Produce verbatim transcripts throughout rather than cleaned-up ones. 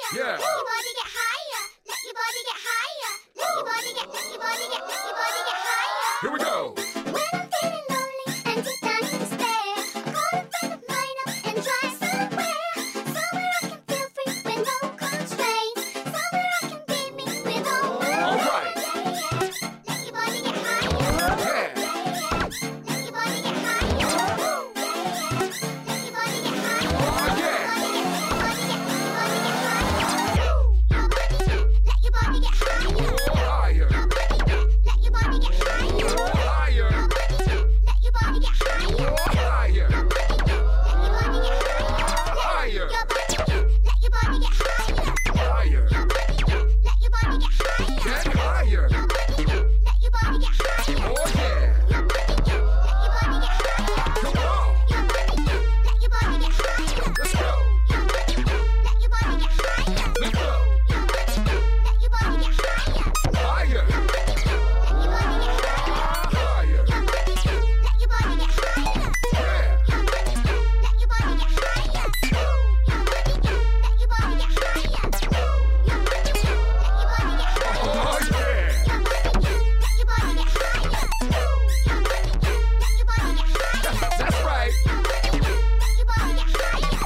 Yeah. Let your body get higher. Let your body get higher. Let your body get, let your body get, let your body get higher. Here we go. When I'm feeling lonely and deep down in despair, I call a friend of mine up and try somewhere. Somewhere I can feel free with no constraints. Somewhere I can be me with all my All right. Let your body get higher. Yeah. Let your body get higher. Let your body get higher. Oh, yeah. Let your body get higher. Oh, higher. Let your body get higher. Oh, higher. Let your body get higher. Oh, higher. Higher. Higher. Let your body get higher. Higher. Let your body get higher. Get higher. Let your body get higher. Oh, yeah. Let your body get higher. Come on. Let your body get higher. Let's go. Let your body get higher. Let's go. Let your body get higher. Higher. Let your body get higher. Higher. Let your body get higher. Yeah. Let your body get higher. Let your body get higher. Let your body get higher. Oh, yeah. Let your body get higher. Let your body get higher. That's right. Let your body get higher.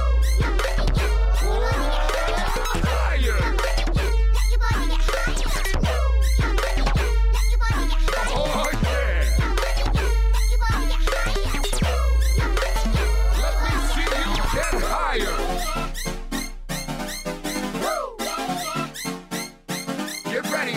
Oh, higher. Let your body get higher. Let your body get higher. Oh, yeah. Let your body get higher. Let me see you get higher. Get ready.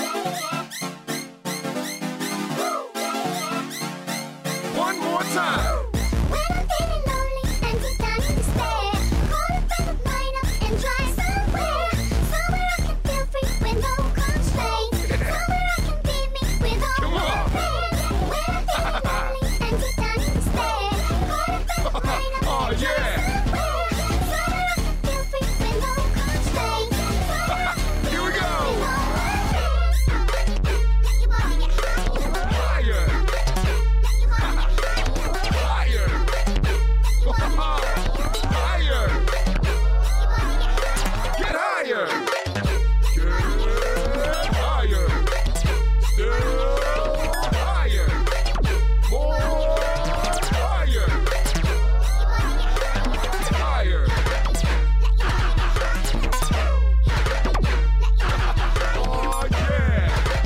One more time. When I'm feeling lonely and deep down in despair, call a friend of mine up and try somewhere. Somewhere I can feel free with no constraints. Somewhere I can be me with all Come my on. friends. When I'm feeling lonely and deep down in despair, call a friend of mine up Oh, and try yeah. somewhere. Somewhere I can feel free with no constraints. Somewhere I can Here we go. be all my friends. Let your body get higher. Higher. Let your body get higher. Higher. Higher. Get higher. Get higher. Still higher. More higher. Higher. Oh, yeah.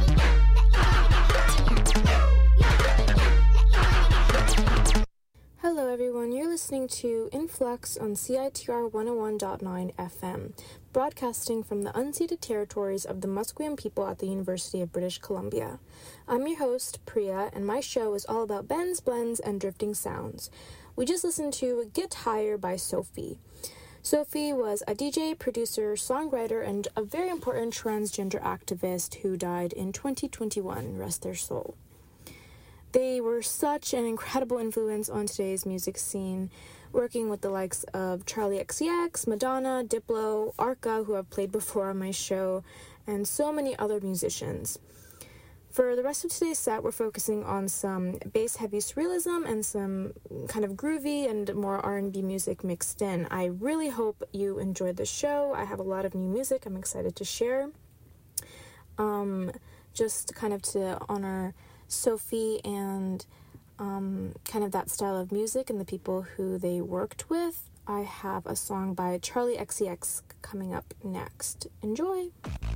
Hello, everyone. You're listening to Influx on C I T R one oh one point nine F M, broadcasting from the unceded territories of the Musqueam people at the University of British Columbia. I'm your host, Priya, and my show is all about bends, blends, and drifting sounds. We just listened to Get Higher by Sophie. Sophie was a D J, producer, songwriter, and a very important transgender activist who died in twenty twenty-one, rest their soul. They were such an incredible influence on today's music scene, working with the likes of Charlie X C X, Madonna, Diplo, Arca, who I've played before on my show, and so many other musicians. For the rest of today's set, we're focusing on some bass-heavy surrealism and some kind of groovy and more R and B music mixed in. I really hope you enjoyed the show. I have a lot of new music I'm excited to share. Um, just kind of to honor Sophie and um, kind of that style of music and the people who they worked with, I have a song by Charlie X C X coming up next. Enjoy!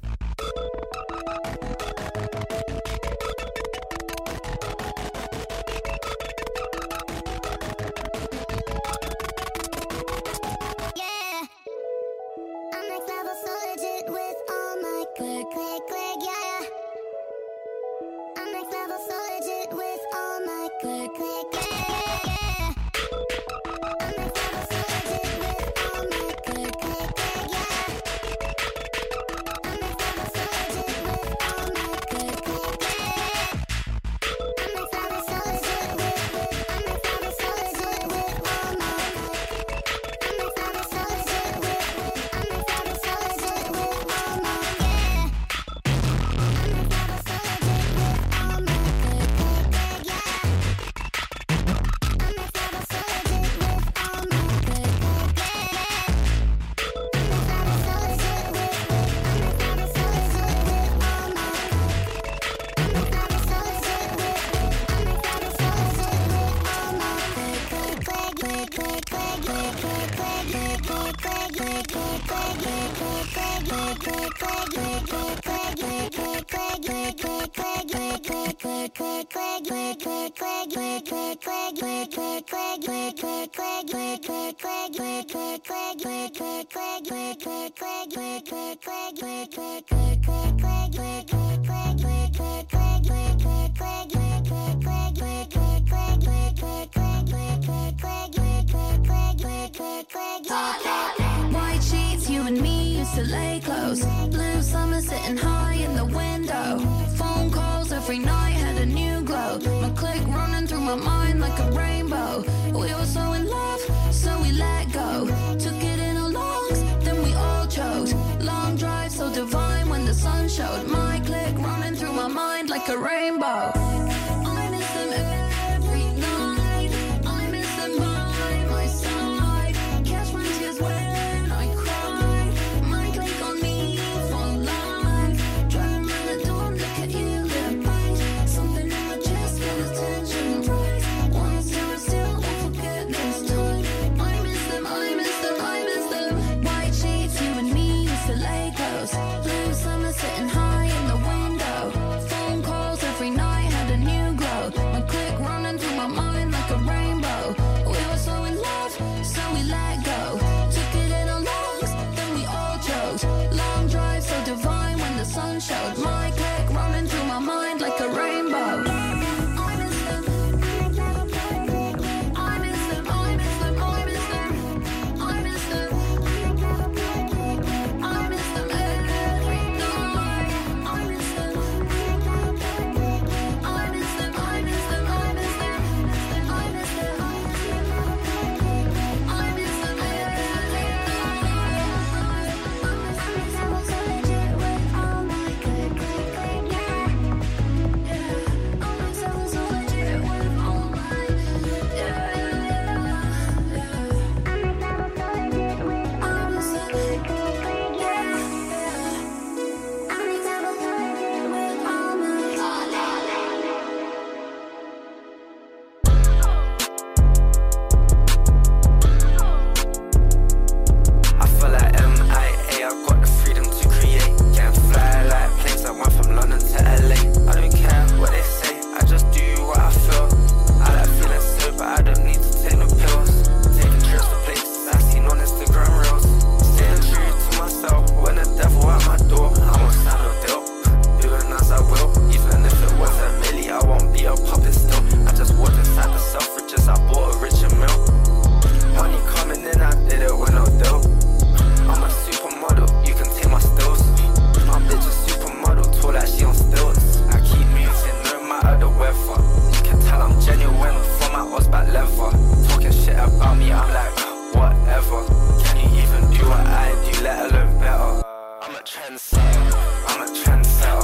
Yeah, I'm next level so legit with all my click, click, click, yeah, yeah. I'm next level so legit with all my click, click, yeah, yeah, yeah. I'm next level so legit with all my click, click, click, yeah. I'm next level so legit with all White sheets, you and me used to lay close. Blue summer sitting high in the window. Phone calls every night had a new glow. My click running through my mind like a rainbow. We were so in love, so we let go. Took it in our lungs, then we all choked. Long drive so divine when the sun showed. My click running through my mind like a rainbow. I miss them every night. I miss them by my side. Catch my tears when I cry. My click on me for life. Driving around the door, look at you, little bite. Something in my chest, feel the tension rise. Wanna stand still, won't forget this time. I miss them, I miss them, I miss them. White sheets, you and me used to lay close. Blue summer sitting high in the window. Phone calls every night had a new glow. My click running through my mind like a rainbow. We were so in love, so we let go. Took it in our lungs, then we all choked. Long drive so divine when the sun showed. My click running through my mind like a rainbow. I miss them. I miss them, I miss them, I miss them. I miss them. I miss them every night. I miss them. I miss them, I miss them, I miss them. I miss them. I miss them every I feel like M I A, I got the freedom to create. Can't fly like planes, I went from London to L A. I don't care what they say, I just do what I feel. I like feeling sober, I don't need to take no pills. Taking trips to places I seen on Instagram reels. Staying true to myself, when the devil at my door, I won't sign no deal. Doing as I will, even if it was a milli, I won't be a puppet still. I just walked inside the Selfridges, I bought a richer meal. Money coming in, I did it with no deal. I'm a supermodel, you can take my stills. My bitch a supermodel, tall like she on stilts. I keep moving no matter the weather. You can tell I'm genuine from my Osbat leather. Talking shit about me, I'm like, whatever. Can you even do what I do, let alone better? I'm a trendsetter, I'm a trendsetter.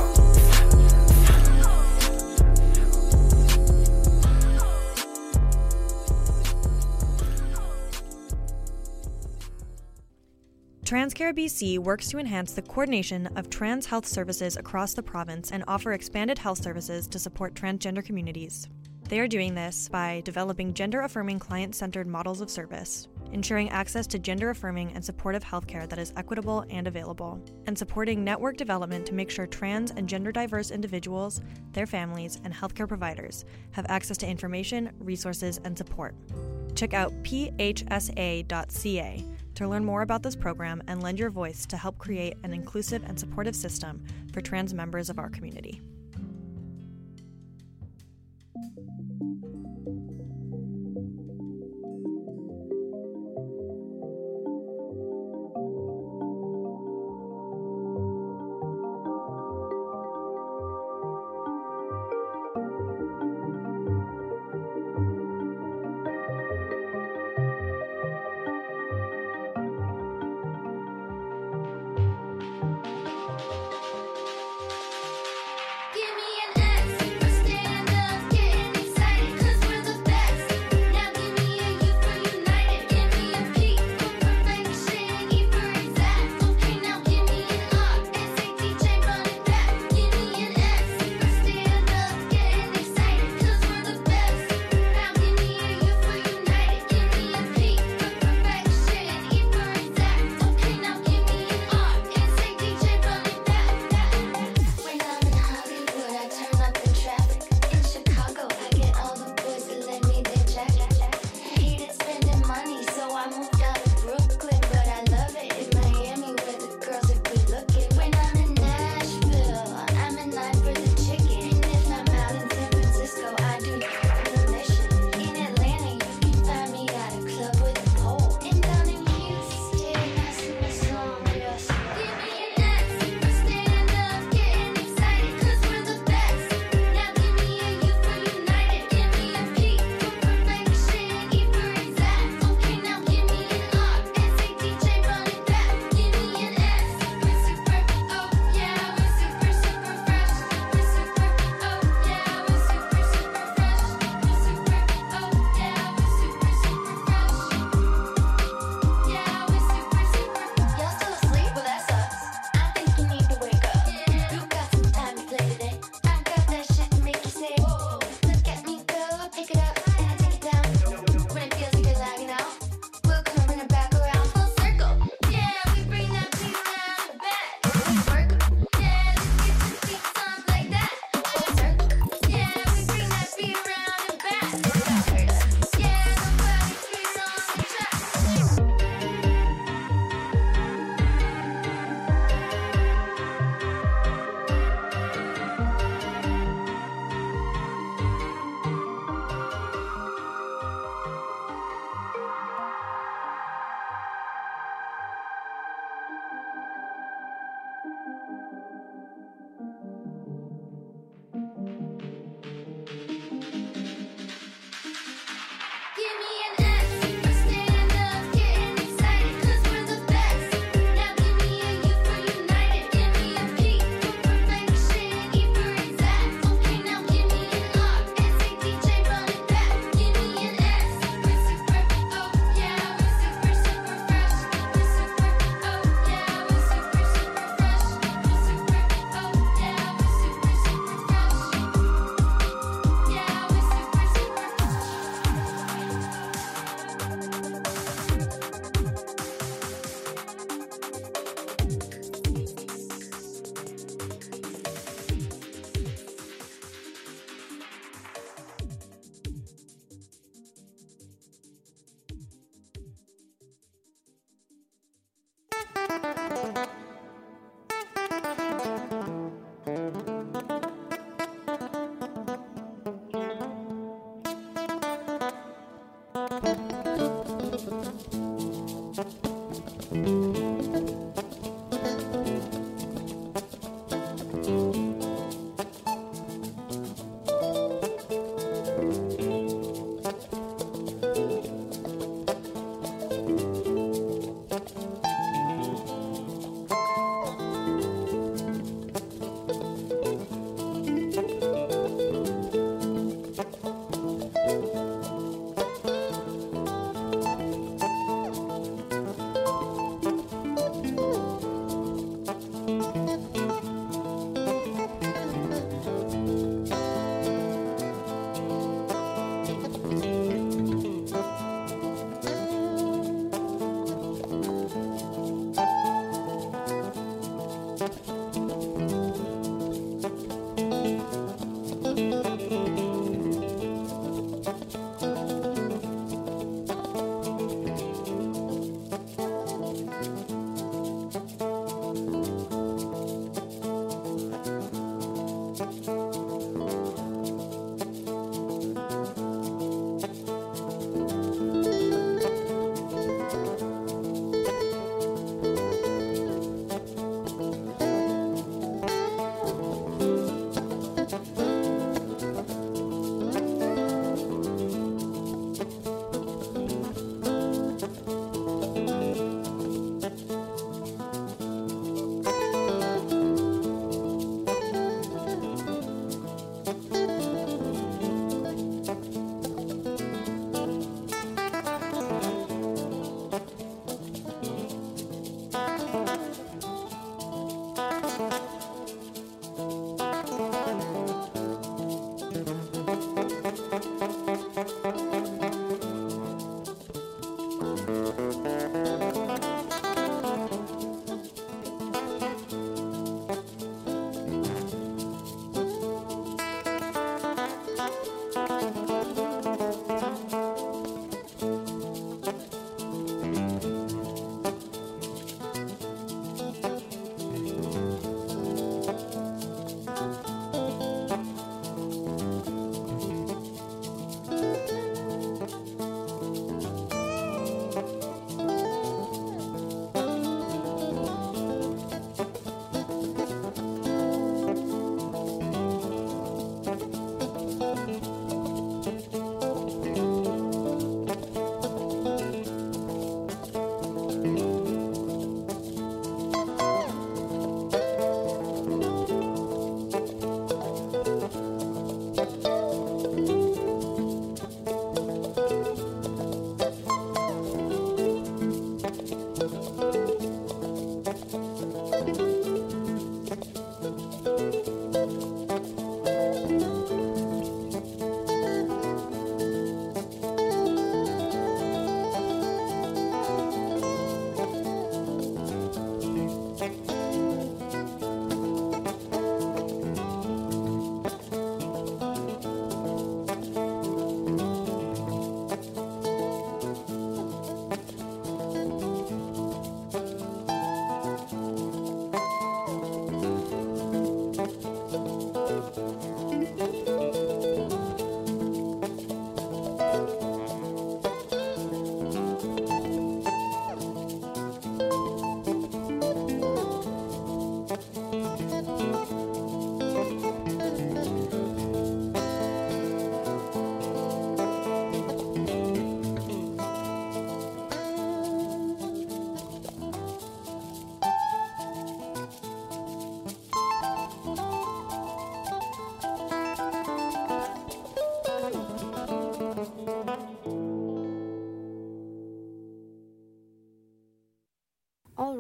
TransCare B C works to enhance the coordination of trans health services across the province and offer expanded health services to support transgender communities. They are doing this by developing gender-affirming client-centered models of service, ensuring access to gender-affirming and supportive healthcare that is equitable and available, and supporting network development to make sure trans and gender-diverse individuals, their families, and healthcare providers have access to information, resources, and support. Check out P H S A dot C A to learn more about this program and lend your voice to help create an inclusive and supportive system for trans members of our community.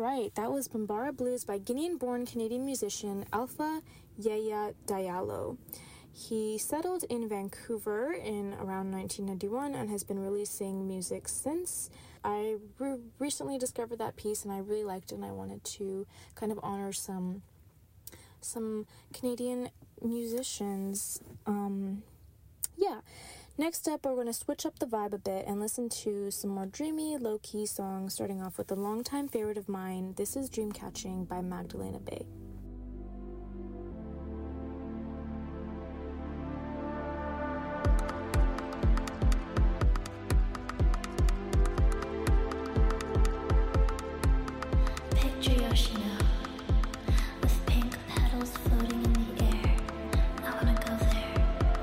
right, that was Bambara Blues by Guinean-born Canadian musician Alpha Yaya Diallo. He settled in Vancouver in around nineteen ninety-one and has been releasing music since. I re- recently discovered that piece and I really liked it, and I wanted to kind of honor some some Canadian musicians. Um, yeah. Next up, we're going to switch up the vibe a bit and listen to some more dreamy, low-key songs, starting off with a longtime favorite of mine. This is Dreamcatching by Magdalena Bay. Picture Yoshino with pink petals floating in the air. I wanna go there.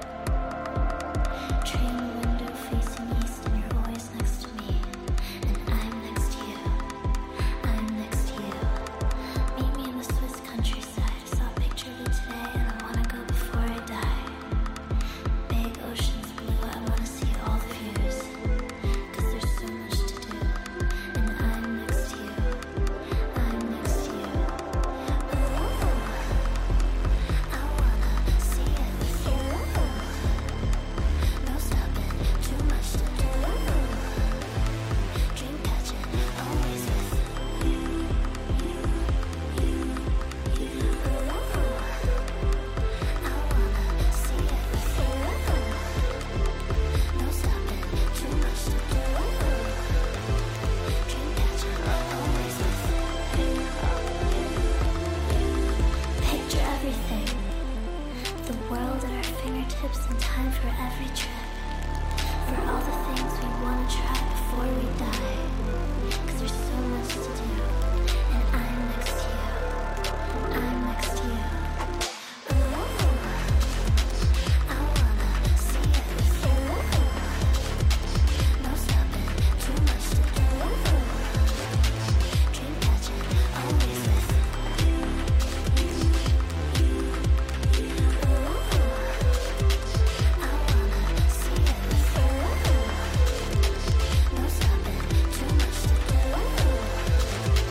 Train window facing east and you're always next to me. And I'm next to you. I'm next to you. Meet me in the Swiss countryside. I saw a picture of it today and I wanna go before I die. Big oceans blue, I wanna see all the views. Cause there's so much to do. And I'm next to you. I'm next to you. Ooh, I wanna see it with you. No stopping, too much to do. Dream catching, always with you. You, you, you. Ooh, I wanna see it with you. No stopping, too much to do. Dream catching, always with you. Picture everything. The world at our fingertips and time for every trip. For all the things we want to try before we die. Cause there's so much to do. And I'm next to you. I'm next to you. Ooh, I wanna see it with you. No stopping, too much to do. Dream catching, always with you. I wanna see it with you. No stopping, too much to do.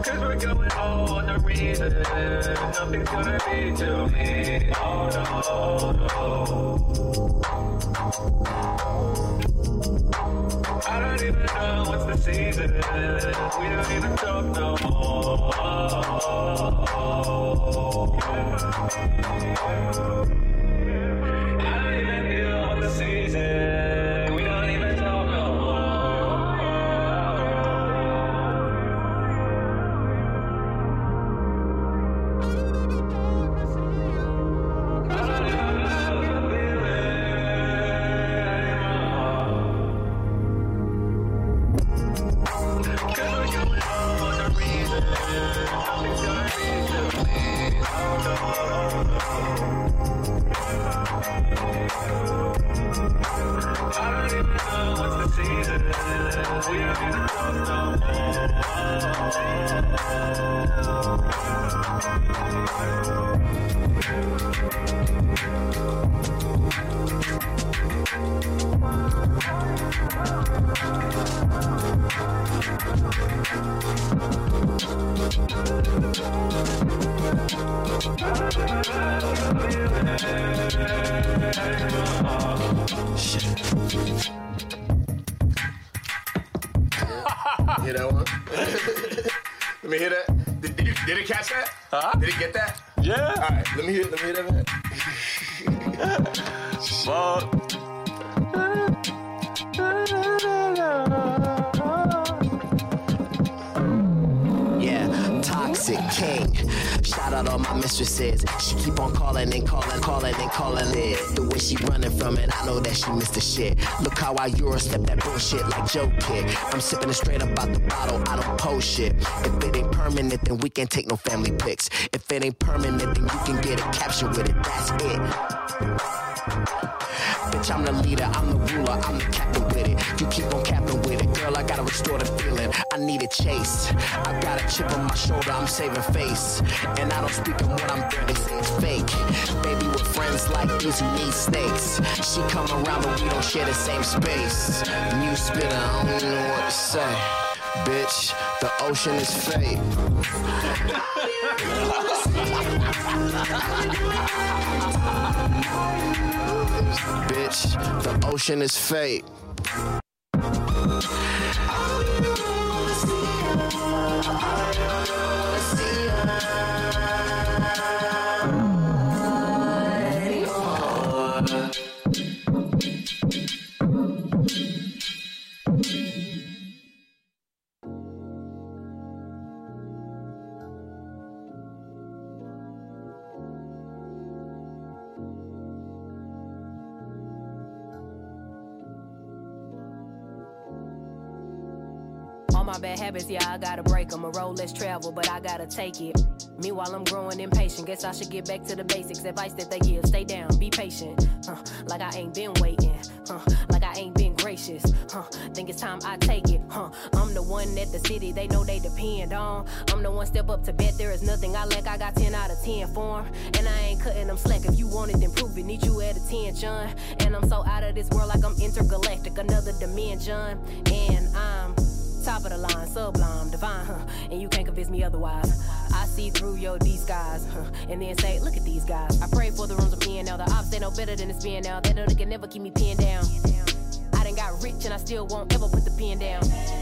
Cause we're going all on the reason. Nothing's gonna be to me. Oh no, oh no. I don't even know what's the season. We don't even talk no more. I don't even know what's the season. We don't even talk no more. Hear that one? Let me hear that. Did, did, you, did it catch that? Huh? Did it get that? Yeah. All right, let me hear. Let me hear that. Fuck. Yeah, Toxic King. Shout out all my mistresses. She keep on calling and calling, calling and calling it. The way she running from it, I know that she missed the shit. Look how I Eurostep that bullshit like Joe Kid. I'm sipping it straight up out the bottle, I don't post shit. If it ain't permanent, then we can't take no family pics. If it ain't permanent, then you can get a capture with it, that's it. Bitch, I'm the leader, I'm the ruler, I'm the captain with it. You keep on capping with it, girl, I gotta restore the feeling. I need a chase, I got a chip on my shoulder, I'm saving face. And I don't speak of what I'm doing, they say it's fake. Baby, with friends like these who need snakes. She come around, but we don't share the same space. New spitter, I don't know what to say. Bitch, the ocean is fate. Bitch, the ocean is fate. My bad habits, yeah, I gotta break them. A road less travel, but I gotta take it. Meanwhile, I'm growing impatient. Guess I should get back to the basics. Advice that they give, stay down, be patient. Huh, like I ain't been waiting. Huh, like I ain't been gracious. Huh, think it's time I take it. Huh, I'm the one at the city they know they depend on. I'm the one step up to bet there is nothing I lack. I got ten out of ten for 'em. And I ain't cutting them slack. If you want it, then prove it. Need you at attention. And I'm so out of this world like I'm intergalactic. Another dimension. And I'm top of the line, sublime, divine, huh? And you can't convince me otherwise. I see through your disguise, huh? And then say, look at these guys. I pray for the rooms I'm in now. The ops, they know better than it's being now. That other can never keep me pinned down. I done got rich and I still won't ever put the pen down.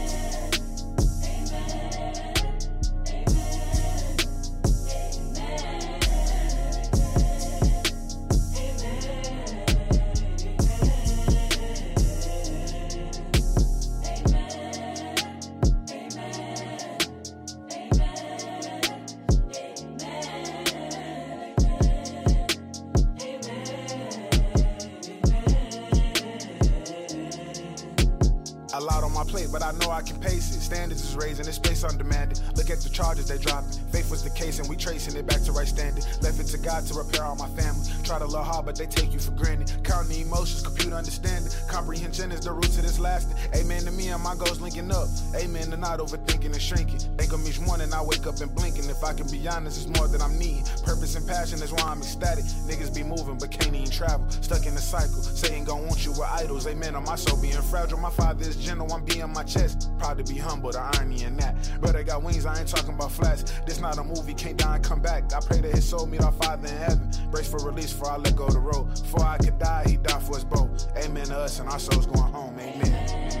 But I know I can pace it. Standards is raising, this space undemanded. Look at the charges they dropping. Faith was the case and we tracing it back to right standing. Left it to God to repair all my family. Try to love hard, but they take you for granted. Counting the emotions, compute understanding. Comprehension is the root to this lasting. Amen to me and my goals linking up. Amen to not overthinking and shrinking. Think of me each morning, I wake up and blinking. If I can be honest, it's more than I'm needing. Purpose and passion is why I'm ecstatic. Niggas be moving, but can't even travel. Stuck in the cycle. Satan gon' want you with idols. Amen on my soul being fragile. My father is gentle, one B on my chest. Proud to be humble, the irony in that. Brother got wings, I ain't talking about flats. This not a movie, can't die and come back. I pray that his soul meet our Father in heaven. Brace for release before I let go of the road. Before I could die, he died for us both. Amen to us and our souls going home, amen.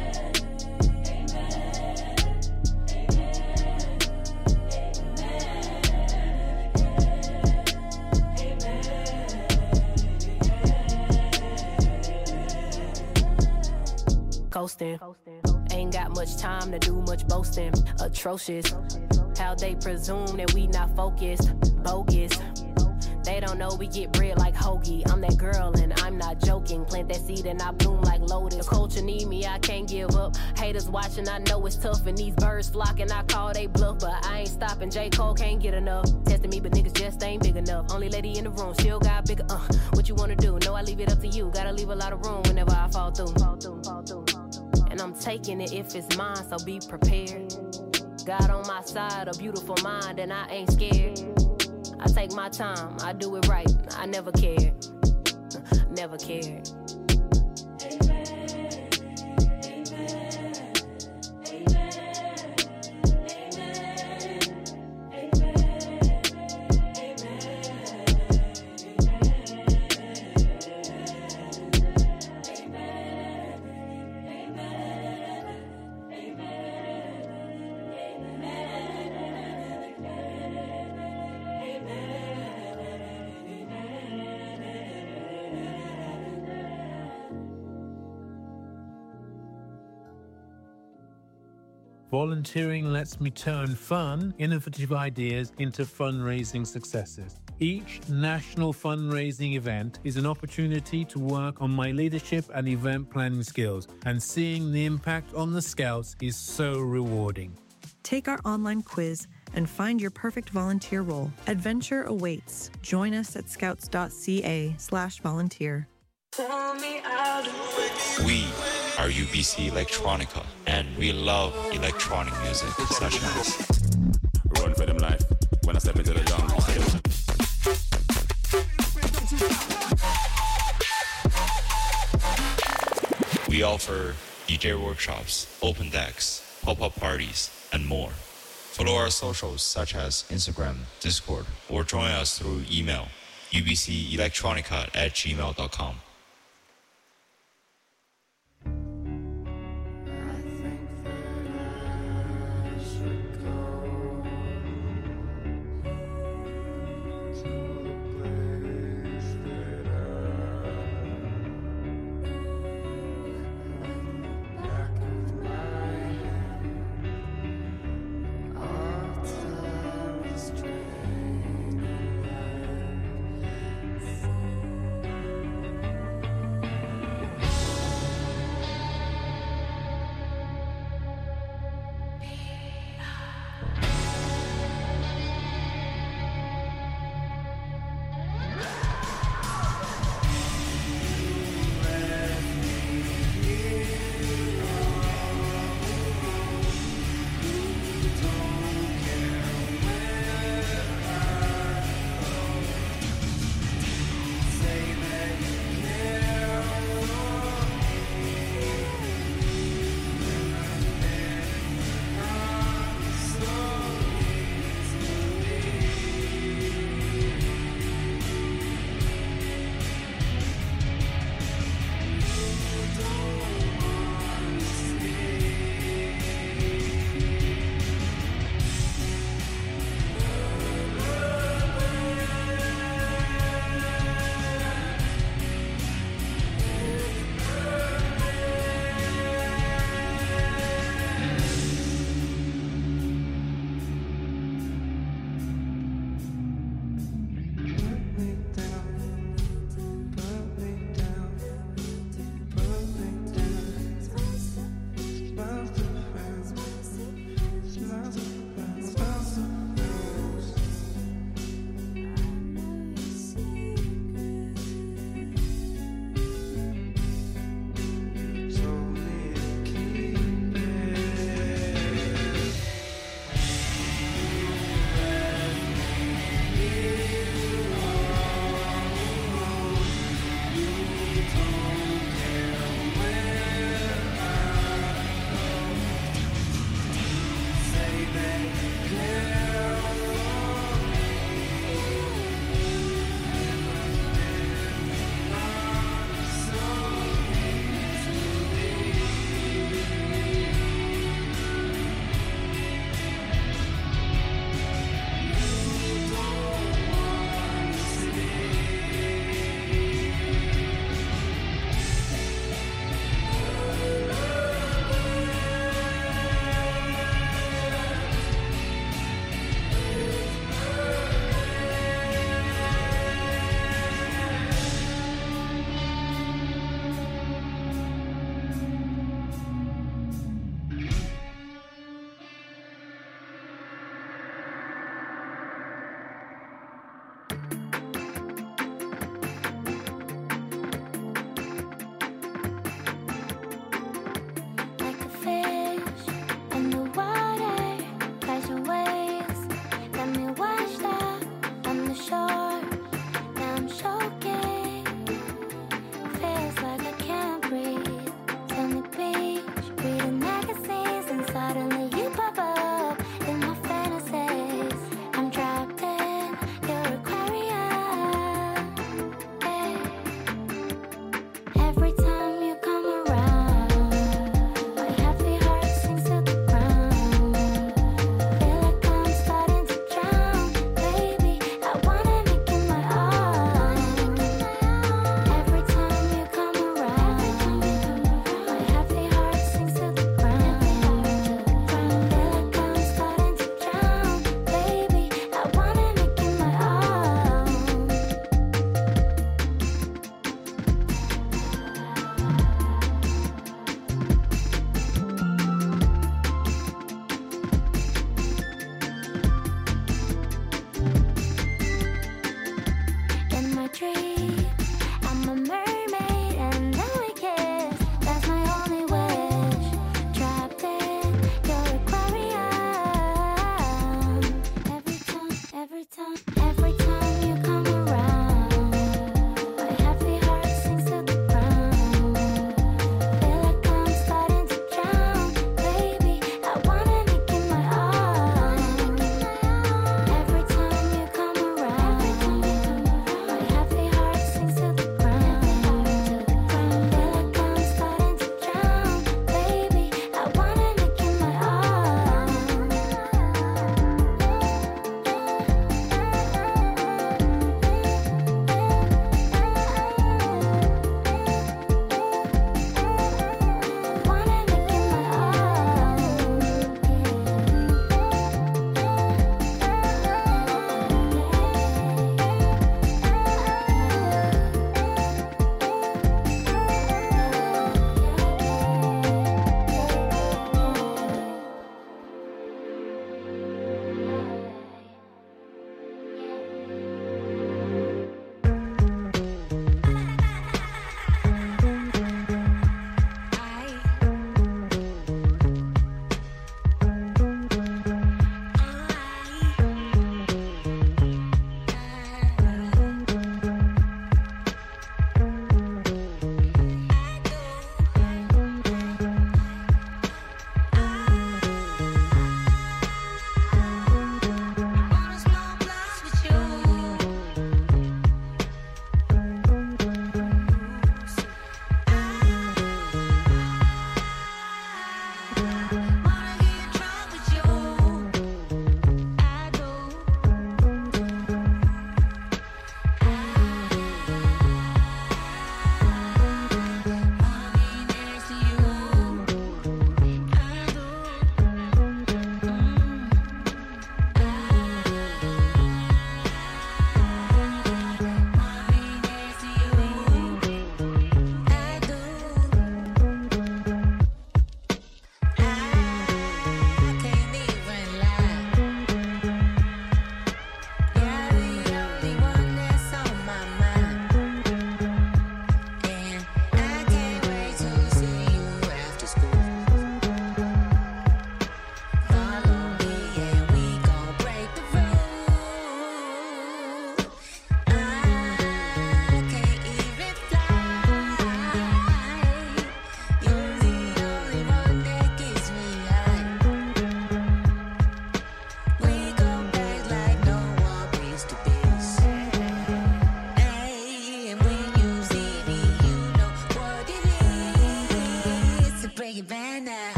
Coasting. Ain't got much time to do much boasting. Atrocious. How they presume that we not focused. Bogus. They don't know we get bread like hoagie. I'm that girl and I'm not joking. Plant that seed and I bloom like lotus. The culture need me, I can't give up. Haters watching, I know it's tough. And these birds flocking, I call they bluff. But I ain't stopping, J. Cole can't get enough. Testing me, but niggas just ain't big enough. Only lady in the room, still got bigger. Uh, what you wanna do? No, I leave it up to you. Gotta leave a lot of room whenever I fall through. Fall through, fall through. And I'm taking it if it's mine, so be prepared. God on my side, a beautiful mind, and I ain't scared. I take my time, I do it right, I never cared. Never cared. Volunteering lets me turn fun, innovative ideas into fundraising successes. Each national fundraising event is an opportunity to work on my leadership and event planning skills, and seeing the impact on the Scouts is so rewarding. Take our online quiz and find your perfect volunteer role. Adventure awaits. Join us at scouts.ca slash volunteer. We are U B C Electronica, and we love electronic music such as Run for them life when I step into the jungle. We offer D J workshops, open decks, pop-up parties, and more. Follow our socials such as Instagram, Discord, or join us through email u b c electronica at gmail dot com.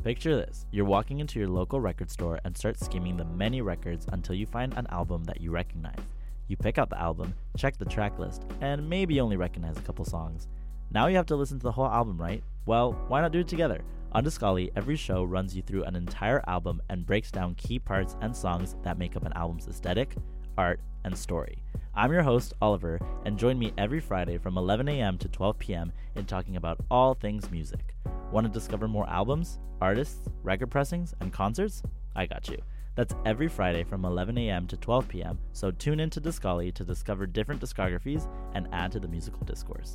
Picture this, you're walking into your local record store and start skimming the many records until you find an album that you recognize. You pick out the album, check the track list, and maybe only recognize a couple songs. Now you have to listen to the whole album, right? Well, why not do it together? On Discali, every show runs you through an entire album and breaks down key parts and songs that make up an album's aesthetic, art, and story. I'm your host, Oliver, and join me every Friday from eleven a.m. to twelve p.m. in talking about all things music. Want to discover more albums, artists, record pressings, and concerts? I got you. That's every Friday from eleven a.m. to twelve p.m., so tune in to Discali to discover different discographies and add to the musical discourse.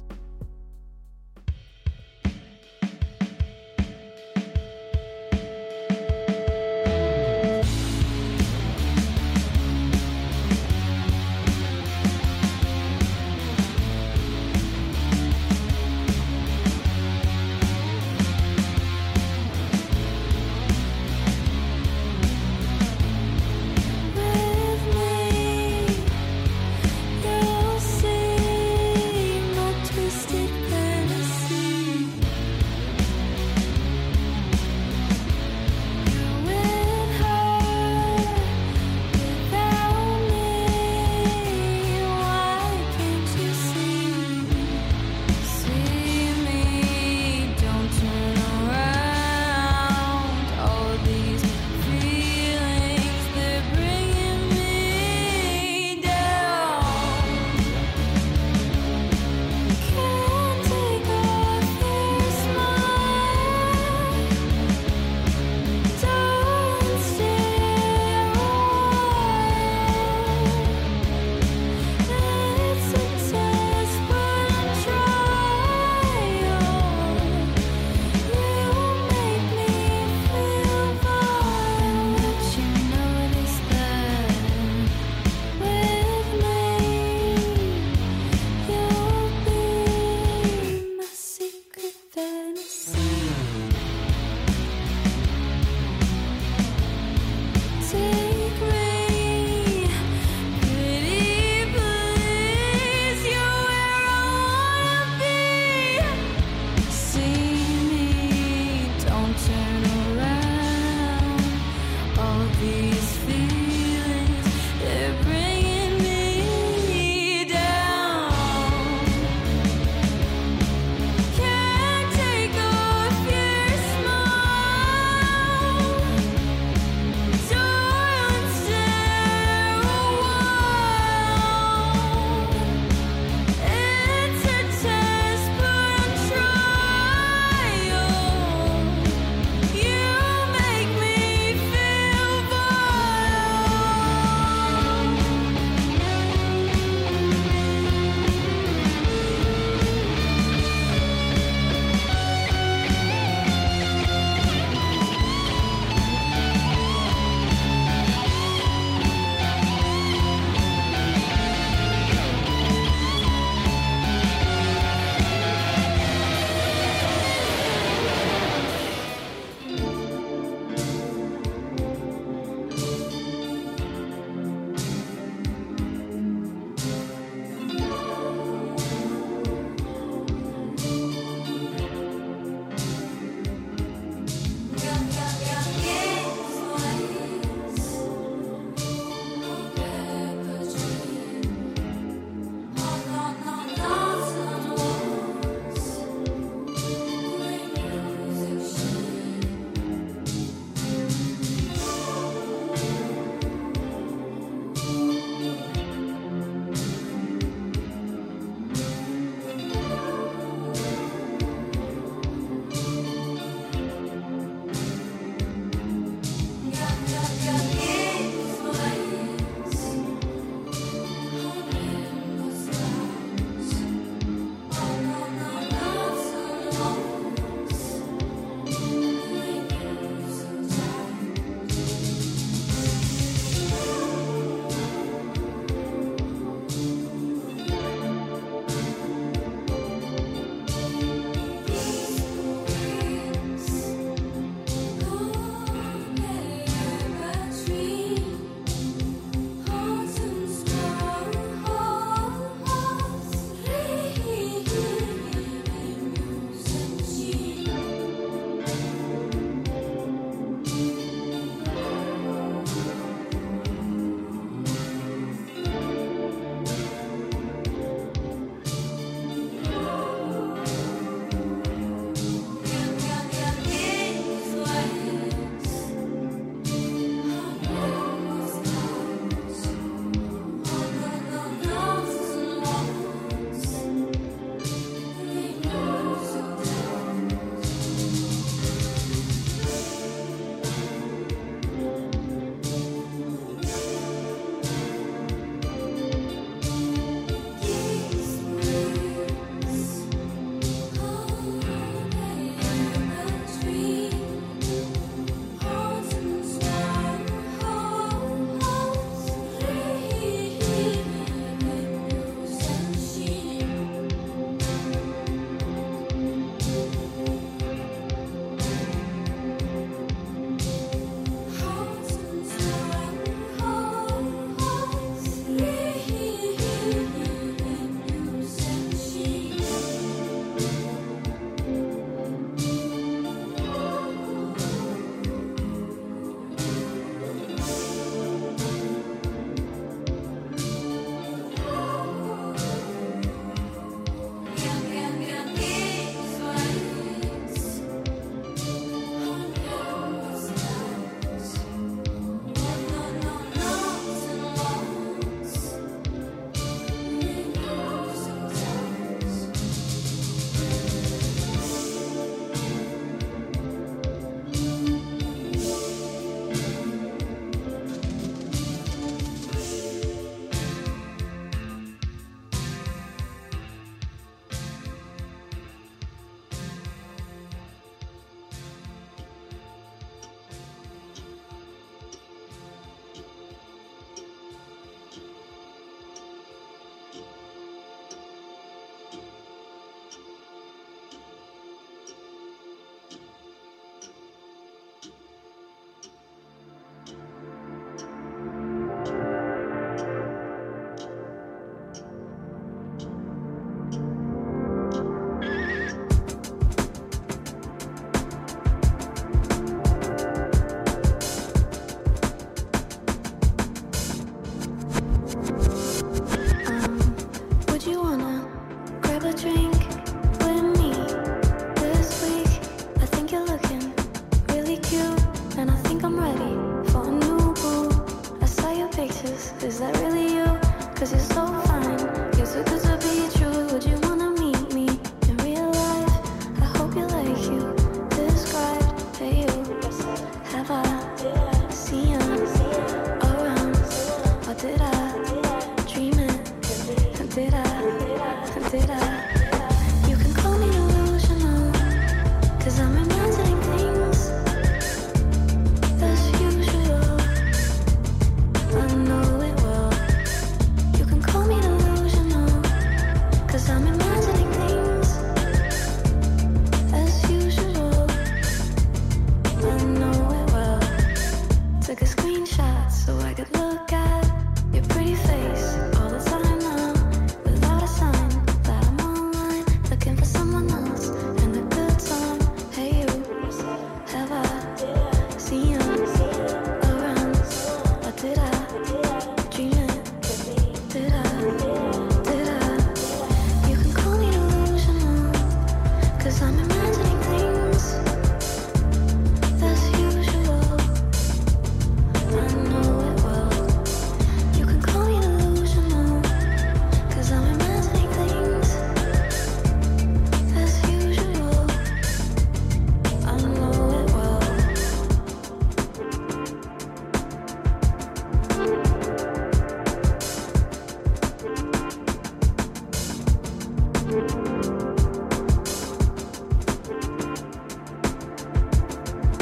You'll see my twist.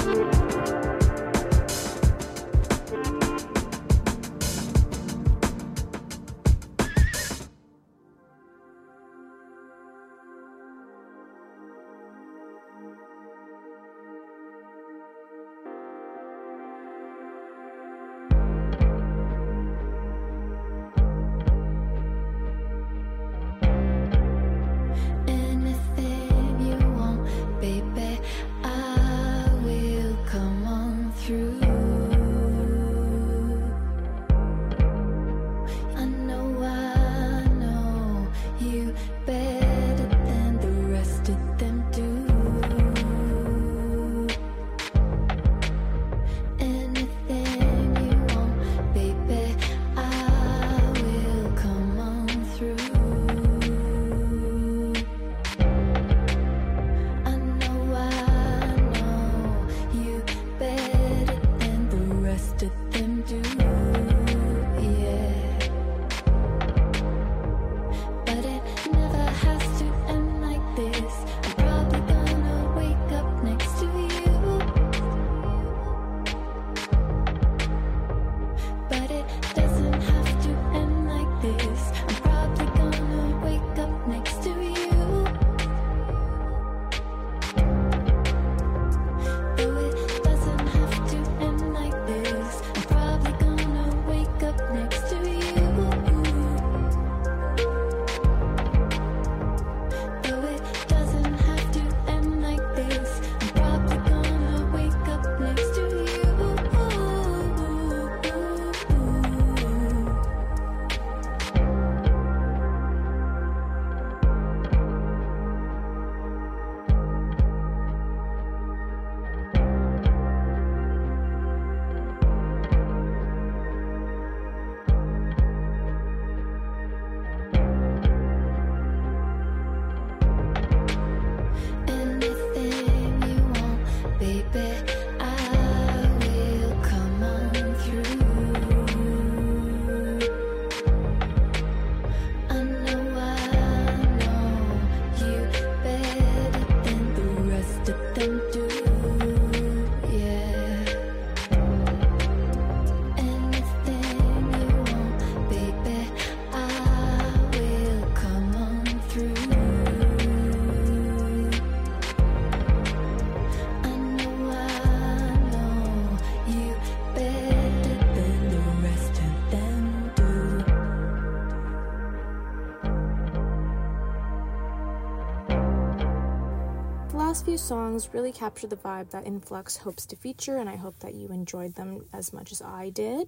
last few songs really capture the vibe that Influx hopes to feature, and I hope that you enjoyed them as much as I did.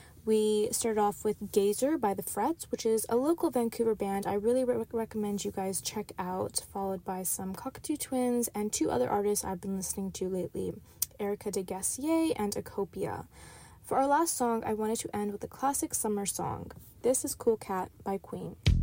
We started off with Gazer by The Frets, which is a local Vancouver band I really re- recommend you guys check out, followed by some Cockatoo Twins and two other artists I've been listening to lately, Erica de Gassier and Acopia. For our last song, I wanted to end with a classic summer song. This is Cool Cat by Queen.